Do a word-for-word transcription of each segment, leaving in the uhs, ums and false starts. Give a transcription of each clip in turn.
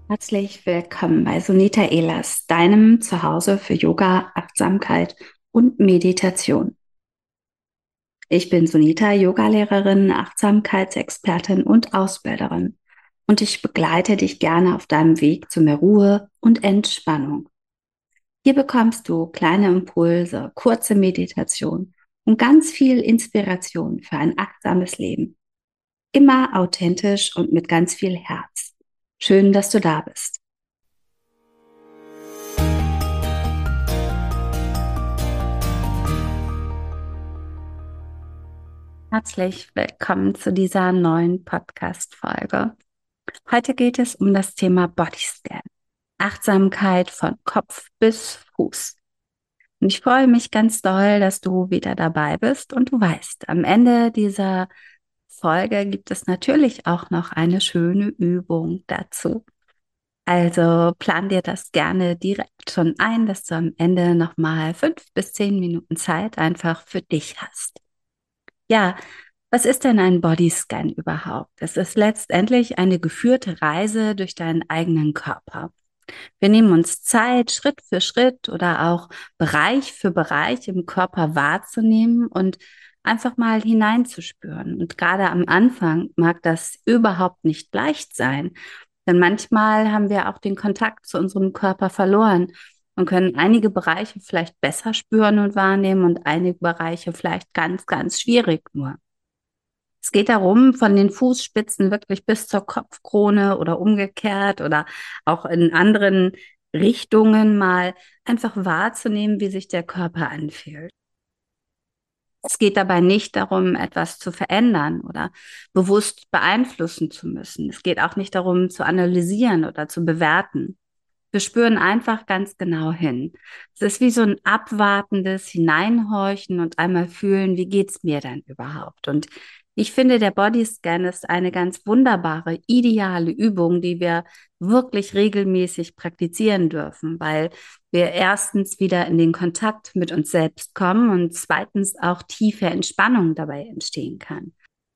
Herzlich willkommen bei Sunita Ehlers, deinem Zuhause für Yoga, Achtsamkeit und Meditation. Ich bin Sunita, Yogalehrerin, Achtsamkeitsexpertin und Ausbilderin und ich begleite dich gerne auf deinem Weg zu mehr Ruhe und Entspannung. Hier bekommst du kleine Impulse, kurze Meditation und ganz viel Inspiration für ein achtsames Leben. Immer authentisch und mit ganz viel Herz. Schön, dass du da bist. Herzlich willkommen zu dieser neuen Podcast-Folge. Heute geht es um das Thema Bodyscan, Achtsamkeit von Kopf bis Fuß. Und ich freue mich ganz doll, dass du wieder dabei bist und du weißt, am Ende dieser Folge gibt es natürlich auch noch eine schöne Übung dazu. Also plan dir das gerne direkt schon ein, dass du am Ende nochmal fünf bis zehn Minuten Zeit einfach für dich hast. Ja, was ist denn ein Bodyscan überhaupt? Es ist letztendlich eine geführte Reise durch deinen eigenen Körper. Wir nehmen uns Zeit, Schritt für Schritt oder auch Bereich für Bereich im Körper wahrzunehmen und einfach mal hineinzuspüren. Und gerade am Anfang mag das überhaupt nicht leicht sein, denn manchmal haben wir auch den Kontakt zu unserem Körper verloren und können einige Bereiche vielleicht besser spüren und wahrnehmen und einige Bereiche vielleicht ganz, ganz schwierig nur. Es geht darum, von den Fußspitzen wirklich bis zur Kopfkrone oder umgekehrt oder auch in anderen Richtungen mal einfach wahrzunehmen, wie sich der Körper anfühlt. Es geht dabei nicht darum, etwas zu verändern oder bewusst beeinflussen zu müssen. Es geht auch nicht darum, zu analysieren oder zu bewerten. Wir spüren einfach ganz genau hin. Es ist wie so ein abwartendes Hineinhorchen und einmal fühlen, wie geht's mir denn überhaupt? Und ich finde, der Bodyscan ist eine ganz wunderbare, ideale Übung, die wir wirklich regelmäßig praktizieren dürfen, weil wir erstens wieder in den Kontakt mit uns selbst kommen und zweitens auch tiefe Entspannung dabei entstehen kann.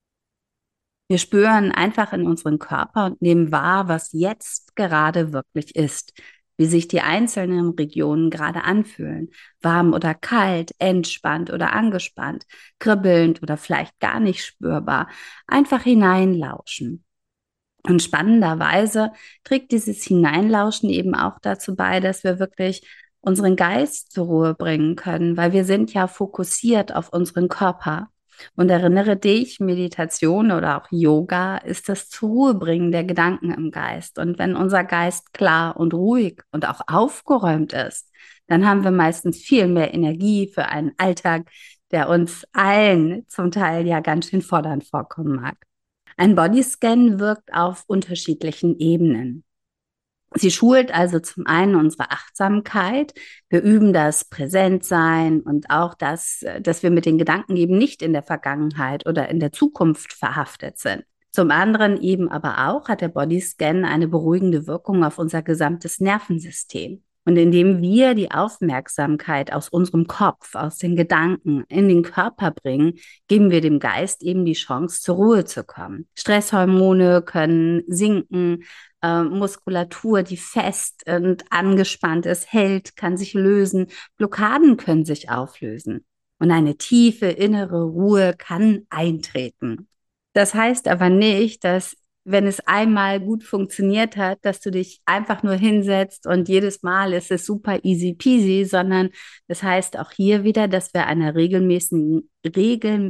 Wir spüren einfach in unseren Körper und nehmen wahr, was jetzt gerade wirklich ist, wie sich die einzelnen Regionen gerade anfühlen, warm oder kalt, entspannt oder angespannt, kribbelnd oder vielleicht gar nicht spürbar, einfach hineinlauschen. Und spannenderweise trägt dieses Hineinlauschen eben auch dazu bei, dass wir wirklich unseren Geist zur Ruhe bringen können, weil wir sind ja fokussiert auf unseren Körper. Und erinnere dich, Meditation oder auch Yoga ist das zur Ruhe bringen der Gedanken im Geist. Und wenn unser Geist klar und ruhig und auch aufgeräumt ist, dann haben wir meistens viel mehr Energie für einen Alltag, der uns allen zum Teil ja ganz schön fordernd vorkommen mag. Ein Bodyscan wirkt auf unterschiedlichen Ebenen. Sie schult also zum einen unsere Achtsamkeit. Wir üben das Präsentsein und auch das, dass wir mit den Gedanken eben nicht in der Vergangenheit oder in der Zukunft verhaftet sind. Zum anderen eben aber auch hat der Bodyscan eine beruhigende Wirkung auf unser gesamtes Nervensystem. Und indem wir die Aufmerksamkeit aus unserem Kopf, aus den Gedanken in den Körper bringen, geben wir dem Geist eben die Chance, zur Ruhe zu kommen. Stresshormone können sinken, äh, Muskulatur, die fest und angespannt ist, hält, kann sich lösen, Blockaden können sich auflösen. Und eine tiefe innere Ruhe kann eintreten. Das heißt aber nicht, dass wenn es einmal gut funktioniert hat, dass du dich einfach nur hinsetzt und jedes Mal ist es super easy peasy, sondern das heißt auch hier wieder, dass wir einer regelmäßigen Regeln,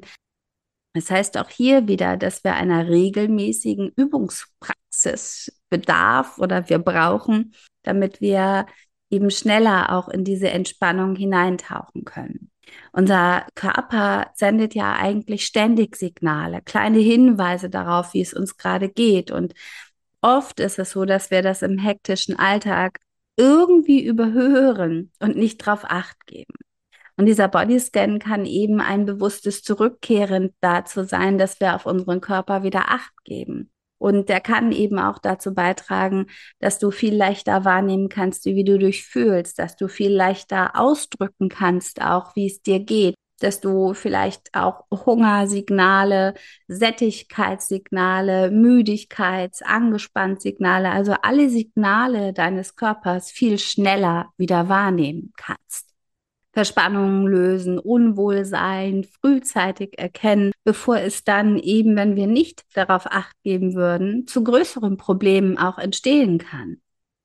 das heißt auch hier wieder, dass wir einer regelmäßigen Übungspraxis bedarf oder wir brauchen, damit wir eben schneller auch in diese Entspannung hineintauchen können. Unser Körper sendet ja eigentlich ständig Signale, kleine Hinweise darauf, wie es uns gerade geht. Und oft ist es so, dass wir das im hektischen Alltag irgendwie überhören und nicht drauf Acht geben. Und dieser Bodyscan kann eben ein bewusstes Zurückkehren dazu sein, dass wir auf unseren Körper wieder Acht geben. Und der kann eben auch dazu beitragen, dass du viel leichter wahrnehmen kannst, wie du dich fühlst, dass du viel leichter ausdrücken kannst, auch wie es dir geht, dass du vielleicht auch Hungersignale, Sättigkeitssignale, Müdigkeits-, Angespanntsignale, also alle Signale deines Körpers viel schneller wieder wahrnehmen kannst. Verspannungen lösen, Unwohlsein frühzeitig erkennen, bevor es dann eben, wenn wir nicht darauf Acht geben würden, zu größeren Problemen auch entstehen kann.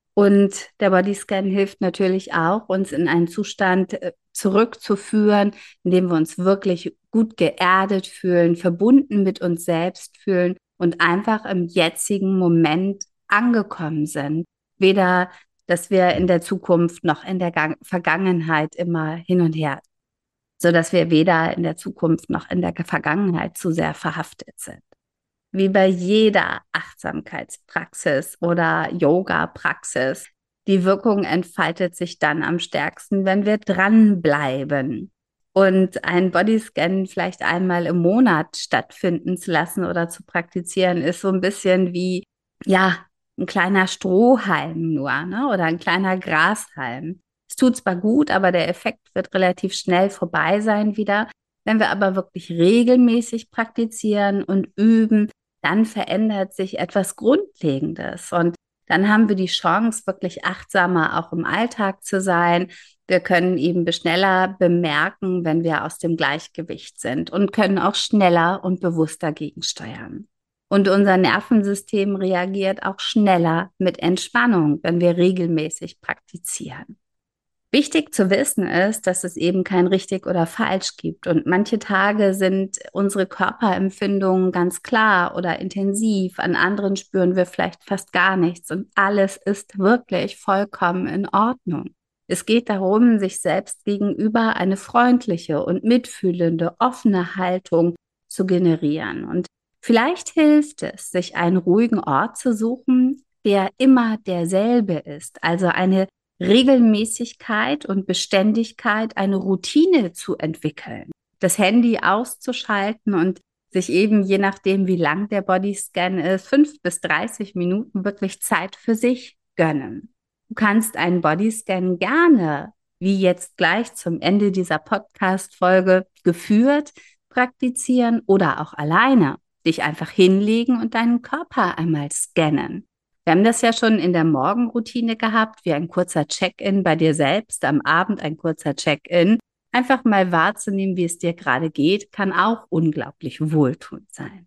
Und der Bodyscan hilft natürlich auch, uns in einen Zustand äh, zurückzuführen, in dem wir uns wirklich gut geerdet fühlen, verbunden mit uns selbst fühlen und einfach im jetzigen Moment angekommen sind. Weder, dass wir in der Zukunft noch in der Gang Vergangenheit immer hin und her, sodass wir weder in der Zukunft noch in der Vergangenheit zu sehr verhaftet sind. Wie bei jeder Achtsamkeitspraxis oder Yoga-Praxis. Die Wirkung entfaltet sich dann am stärksten, wenn wir dranbleiben. Und einen Bodyscan vielleicht einmal im Monat stattfinden zu lassen oder zu praktizieren, ist so ein bisschen wie, ja, ein kleiner Strohhalm nur, ne? Oder ein kleiner Grashalm. Es tut zwar gut, aber der Effekt wird relativ schnell vorbei sein wieder. Wenn wir aber wirklich regelmäßig praktizieren und üben, dann verändert sich etwas Grundlegendes. Und dann haben wir die Chance, wirklich achtsamer auch im Alltag zu sein. Wir können eben schneller bemerken, wenn wir aus dem Gleichgewicht sind und können auch schneller und bewusster gegensteuern. Und unser Nervensystem reagiert auch schneller mit Entspannung, wenn wir regelmäßig praktizieren. Wichtig zu wissen ist, dass es eben kein richtig oder falsch gibt. Und manche Tage sind unsere Körperempfindungen ganz klar oder intensiv. An anderen spüren wir vielleicht fast gar nichts. Und alles ist wirklich vollkommen in Ordnung. Es geht darum, sich selbst gegenüber eine freundliche und mitfühlende, offene Haltung zu generieren. Und vielleicht hilft es, sich einen ruhigen Ort zu suchen, der immer derselbe ist. Also eine Regelmäßigkeit und Beständigkeit, eine Routine zu entwickeln, das Handy auszuschalten und sich eben, je nachdem, wie lang der Bodyscan ist, fünf bis dreißig Minuten wirklich Zeit für sich gönnen. Du kannst einen Bodyscan gerne, wie jetzt gleich zum Ende dieser Podcast-Folge, geführt praktizieren oder auch alleine. Dich einfach hinlegen und deinen Körper einmal scannen. Wir haben das ja schon in der Morgenroutine gehabt, wie ein kurzer Check-in bei dir selbst, am Abend ein kurzer Check-in. Einfach mal wahrzunehmen, wie es dir gerade geht, kann auch unglaublich wohltuend sein.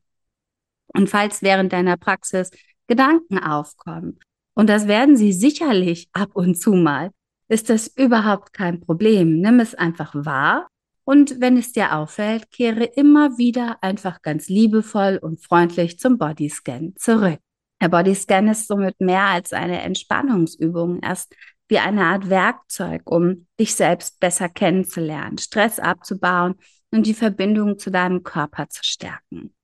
Und falls während deiner Praxis Gedanken aufkommen, und das werden sie sicherlich ab und zu mal, ist das überhaupt kein Problem. Nimm es einfach wahr und wenn es dir auffällt, kehre immer wieder einfach ganz liebevoll und freundlich zum Bodyscan zurück. Der Bodyscan ist somit mehr als eine Entspannungsübung, erst wie eine Art Werkzeug, um dich selbst besser kennenzulernen, Stress abzubauen und die Verbindung zu deinem Körper zu stärken.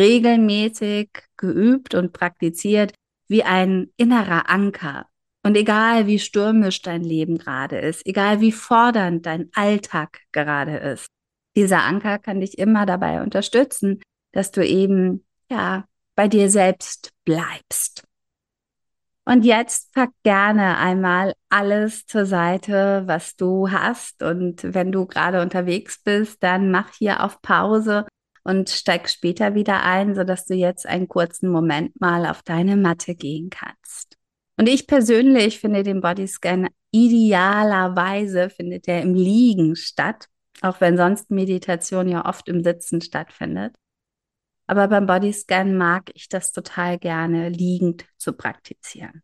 Regelmäßig geübt und praktiziert wie ein innerer Anker. Und egal wie stürmisch dein Leben gerade ist, egal wie fordernd dein Alltag gerade ist, dieser Anker kann dich immer dabei unterstützen, dass du eben, ja, bei dir selbst bleibst. Und jetzt pack gerne einmal alles zur Seite, was du hast. Und wenn du gerade unterwegs bist, dann mach hier auf Pause und steig später wieder ein, sodass du jetzt einen kurzen Moment mal auf deine Matte gehen kannst. Und ich persönlich finde den Bodyscan idealerweise findet er im Liegen statt, auch wenn sonst Meditation ja oft im Sitzen stattfindet. Aber beim Bodyscan mag ich das total gerne, liegend zu praktizieren.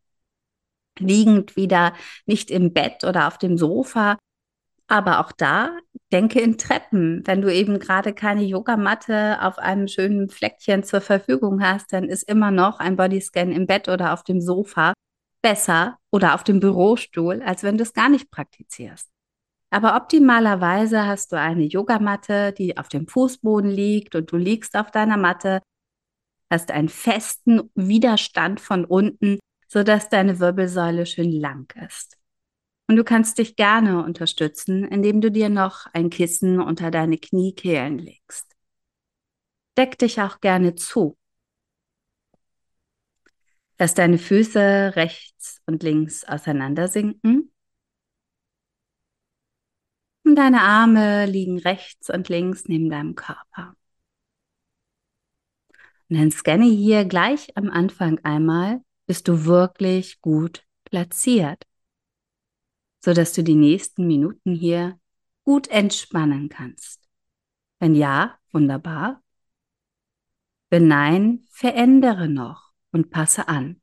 Liegend wieder, nicht im Bett oder auf dem Sofa, aber auch da denke in Treppen. Wenn du eben gerade keine Yogamatte auf einem schönen Fleckchen zur Verfügung hast, dann ist immer noch ein Bodyscan im Bett oder auf dem Sofa besser oder auf dem Bürostuhl, als wenn du es gar nicht praktizierst. Aber optimalerweise hast du eine Yogamatte, die auf dem Fußboden liegt und du liegst auf deiner Matte, hast einen festen Widerstand von unten, sodass deine Wirbelsäule schön lang ist. Und du kannst dich gerne unterstützen, indem du dir noch ein Kissen unter deine Kniekehlen legst. Deck dich auch gerne zu. Lass deine Füße rechts und links auseinandersinken. Und deine Arme liegen rechts und links neben deinem Körper. Und dann scanne hier gleich am Anfang einmal, bist du wirklich gut platziert, sodass du die nächsten Minuten hier gut entspannen kannst. Wenn ja, wunderbar. Wenn nein, verändere noch und passe an.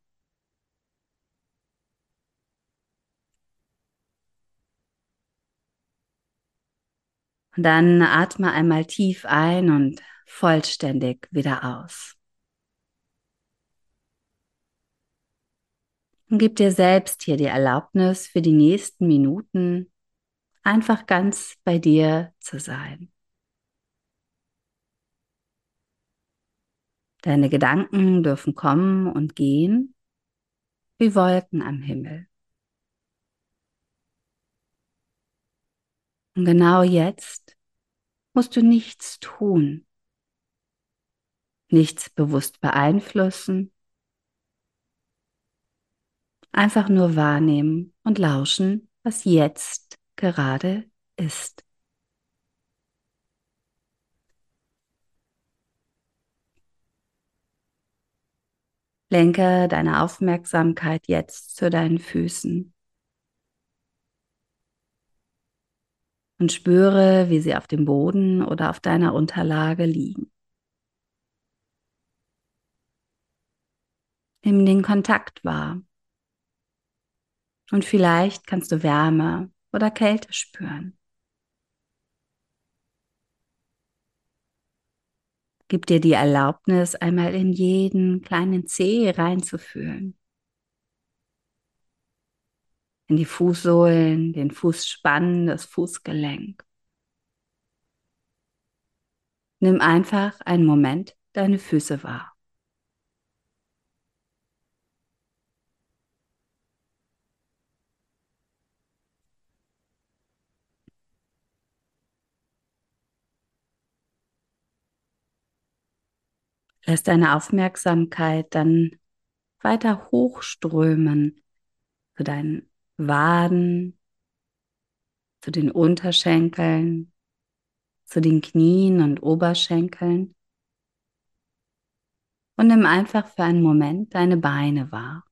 Und dann atme einmal tief ein und vollständig wieder aus. Und gib dir selbst hier die Erlaubnis, für die nächsten Minuten einfach ganz bei dir zu sein. Deine Gedanken dürfen kommen und gehen wie Wolken am Himmel. Und genau jetzt musst du nichts tun, nichts bewusst beeinflussen, einfach nur wahrnehmen und lauschen, was jetzt gerade ist. Lenke deine Aufmerksamkeit jetzt zu deinen Füßen und spüre, wie sie auf dem Boden oder auf deiner Unterlage liegen. Nimm den Kontakt wahr und vielleicht kannst du Wärme oder Kälte spüren. Gib dir die Erlaubnis, einmal in jeden kleinen Zeh reinzufühlen. In die Fußsohlen, den Fußspann, das Fußgelenk. Nimm einfach einen Moment deine Füße wahr. Lass deine Aufmerksamkeit dann weiter hochströmen zu deinen Waden, zu den Unterschenkeln, zu den Knien und Oberschenkeln und nimm einfach für einen Moment deine Beine wahr.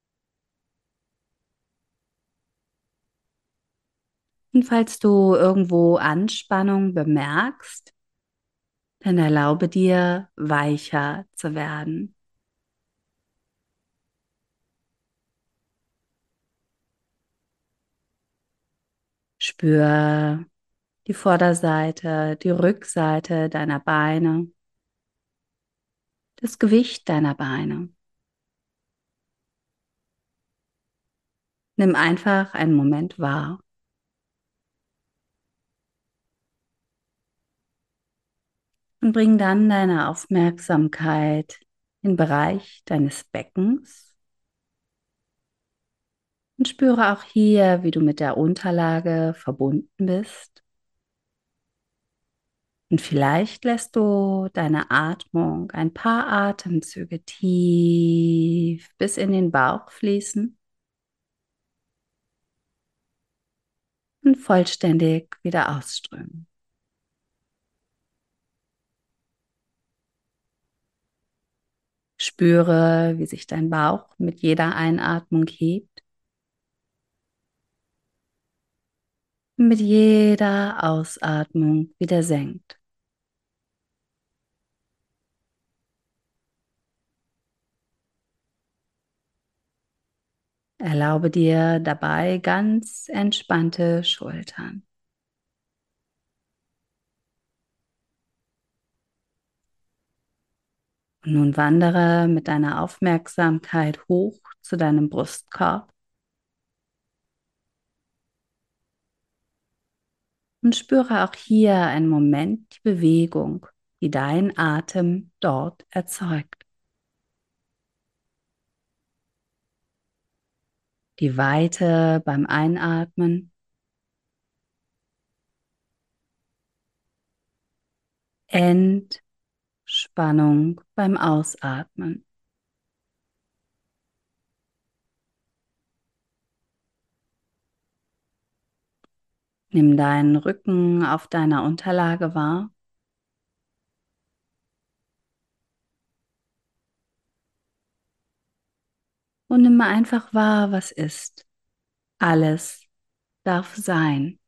Und falls du irgendwo Anspannung bemerkst, dann erlaube dir, weicher zu werden. Spür die Vorderseite, die Rückseite deiner Beine, das Gewicht deiner Beine. Nimm einfach einen Moment wahr. Und bring dann deine Aufmerksamkeit in den Bereich deines Beckens und spüre auch hier, wie du mit der Unterlage verbunden bist. Und vielleicht lässt du deine Atmung ein paar Atemzüge tief bis in den Bauch fließen und vollständig wieder ausströmen. Spüre, wie sich dein Bauch mit jeder Einatmung hebt und mit jeder Ausatmung wieder senkt. Erlaube dir dabei ganz entspannte Schultern. Und nun wandere mit deiner Aufmerksamkeit hoch zu deinem Brustkorb und spüre auch hier einen Moment die Bewegung, die dein Atem dort erzeugt. Die Weite beim Einatmen, Entspannung beim Ausatmen. Nimm deinen Rücken auf deiner Unterlage wahr und nimm einfach wahr, was ist. Alles darf sein.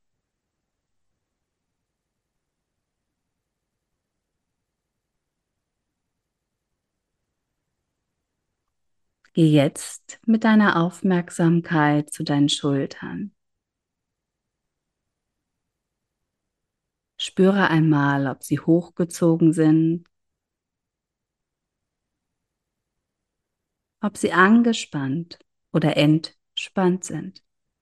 Geh jetzt mit deiner Aufmerksamkeit zu deinen Schultern. Spüre einmal, ob sie hochgezogen sind, ob sie angespannt oder entspannt sind.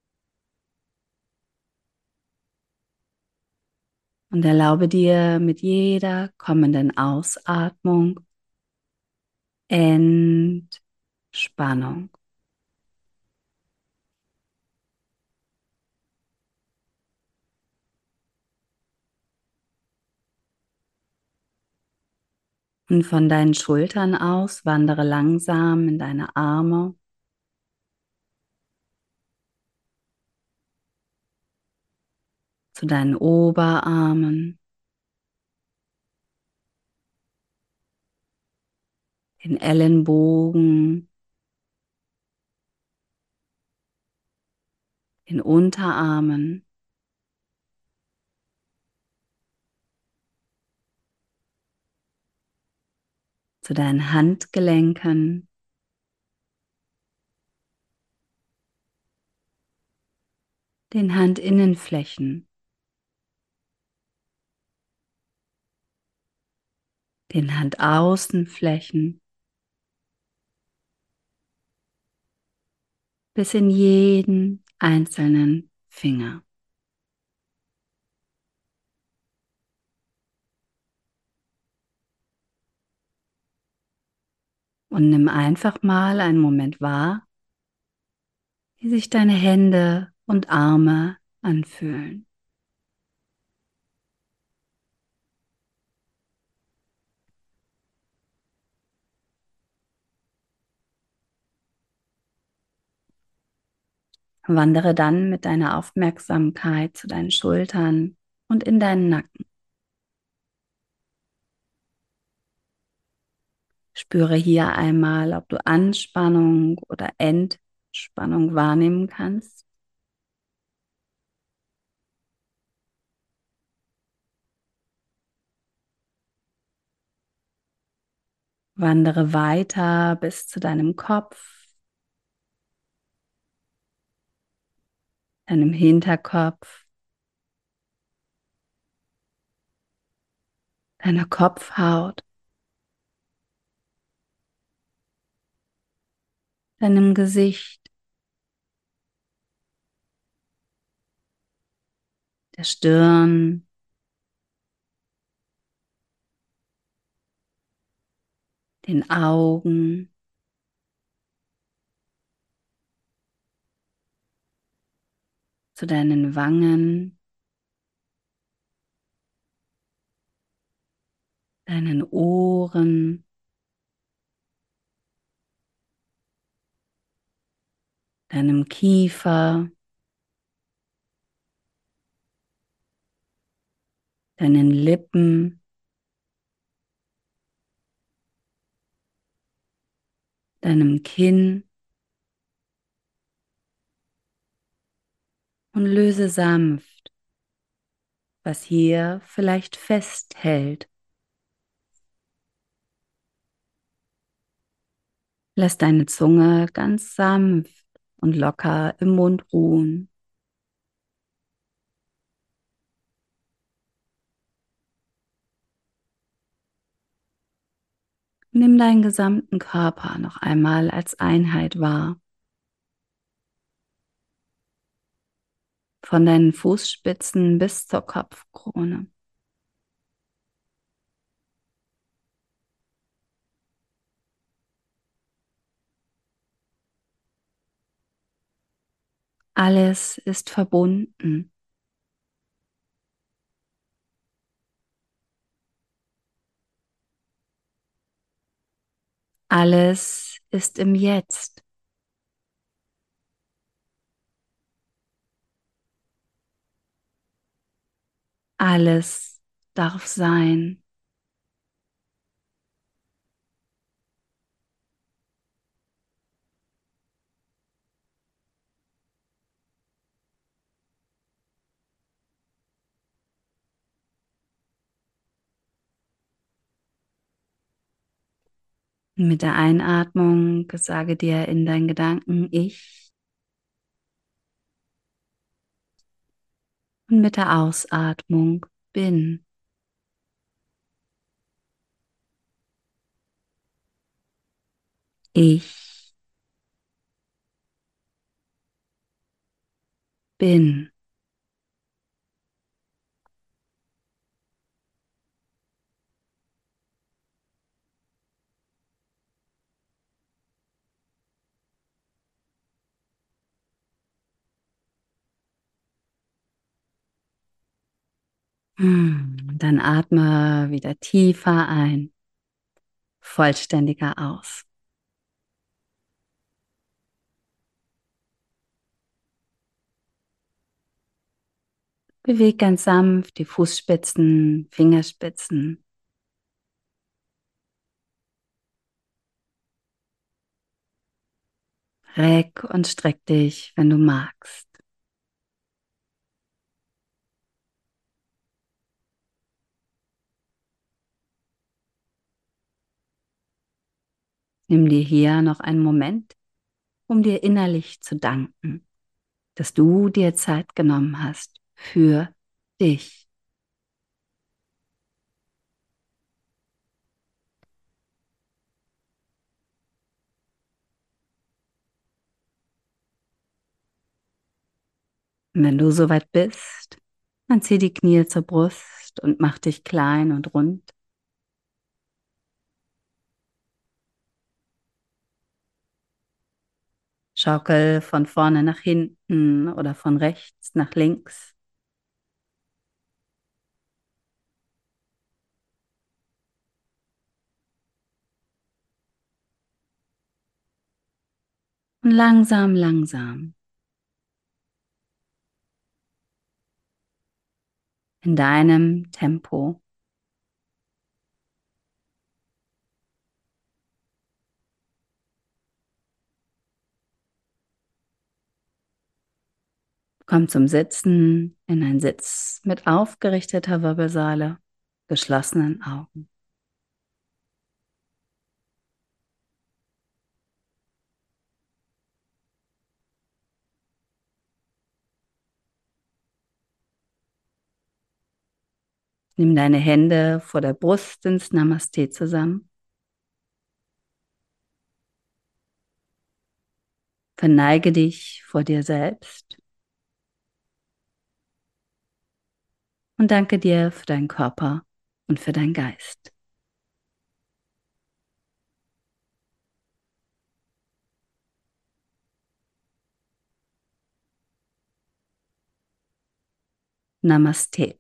Und erlaube dir mit jeder kommenden Ausatmung Entspannung. Und von deinen Schultern aus wandere langsam in deine Arme, zu deinen Oberarmen, den Ellenbogen, den Unterarmen, zu deinen Handgelenken, den Handinnenflächen, den Handaußenflächen, bis in jeden einzelnen Finger. Und nimm einfach mal einen Moment wahr, wie sich deine Hände und Arme anfühlen. Wandere dann mit deiner Aufmerksamkeit zu deinen Schultern und in deinen Nacken. Spüre hier einmal, ob du Anspannung oder Entspannung wahrnehmen kannst. Wandere weiter bis zu deinem Kopf, deinem Hinterkopf, deiner Kopfhaut, deinem Gesicht, der Stirn, den Augen, zu deinen Wangen, deinen Ohren, deinem Kiefer, deinen Lippen, deinem Kinn und löse sanft, was hier vielleicht festhält. Lass deine Zunge ganz sanft und locker im Mund ruhen. Nimm deinen gesamten Körper noch einmal als Einheit wahr. Von deinen Fußspitzen bis zur Kopfkrone. Alles ist verbunden. Alles ist im Jetzt. Alles darf sein. Mit der Einatmung sage dir in deinen Gedanken ich und mit der Ausatmung bin. Ich bin. Hm, Dann atme wieder tiefer ein, vollständiger aus. Beweg ganz sanft die Fußspitzen, Fingerspitzen. Reck und streck dich, wenn du magst. Nimm dir hier noch einen Moment, um dir innerlich zu danken, dass du dir Zeit genommen hast für dich. Und wenn du soweit bist, dann zieh die Knie zur Brust und mach dich klein und rund. Schaukel von vorne nach hinten oder von rechts nach links. Und langsam, langsam in deinem Tempo. Komm zum Sitzen in einen Sitz mit aufgerichteter Wirbelsäule, geschlossenen Augen. Nimm deine Hände vor der Brust ins Namaste zusammen. Verneige dich vor dir selbst und danke dir für deinen Körper und für deinen Geist. Namaste.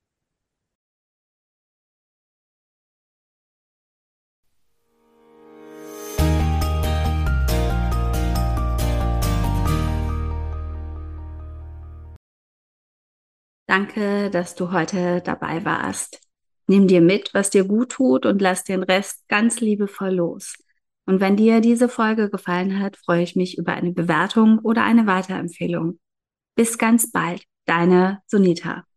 Danke, dass du heute dabei warst. Nimm dir mit, was dir gut tut und lass den Rest ganz liebevoll los. Und wenn dir diese Folge gefallen hat, freue ich mich über eine Bewertung oder eine Weiterempfehlung. Bis ganz bald, deine Sunita.